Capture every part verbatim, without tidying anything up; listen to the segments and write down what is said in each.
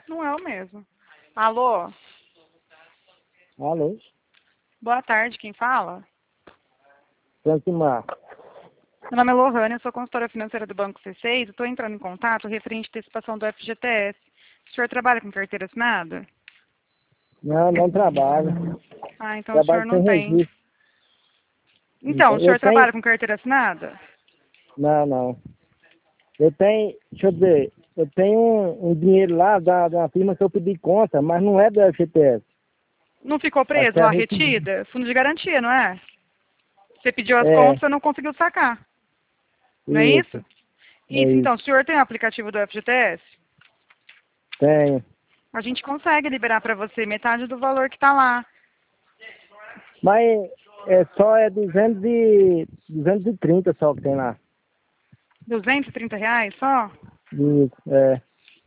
Não é o mesmo. Alô? Alô? Boa tarde, quem fala? Francimar. Meu nome é Lohane, eu sou consultora financeira do Banco C seis. Estou entrando em contato referente à antecipação do F G T S. O senhor trabalha com carteira assinada? Não, não trabalho. Ah, então o senhor Trabalho não sem tem. registro. Então, Então, o eu senhor tenho... trabalha com carteira assinada? Não, não. Eu tenho... Deixa eu dizer. Eu tenho um, um dinheiro lá da, da firma que eu pedi conta, mas não é do F G T S. Não ficou Acho preso que é lá, recebido. retida? Fundo de garantia, não é? Você pediu as É, contas e não conseguiu sacar. Não é isso. isso? É Isso, então, isso. o senhor tem o aplicativo do F G T S? Tenho. A gente consegue liberar para você metade do valor que está lá. Mas é só é duzentos e, duzentos e trinta só que tem lá. duzentos e trinta reais só? Isso, é.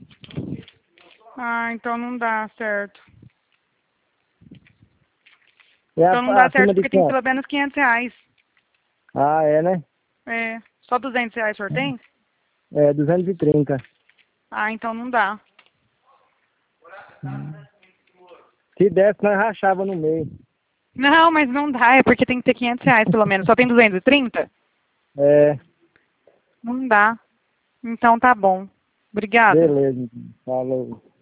Ah, então não dá certo. É Então não dá a- acima certo de porque tem quanto? pelo menos quinhentos reais. Ah, é, né? É, só duzentos reais o senhor tem? É duzentos e trinta. Ah, então não dá. Se desse, nós rachava no meio. Não, mas não dá, é porque tem que ter quinhentos reais pelo menos. Só tem duzentos e trinta? É, Não dá. Então tá bom. Obrigada. beleza. Falou.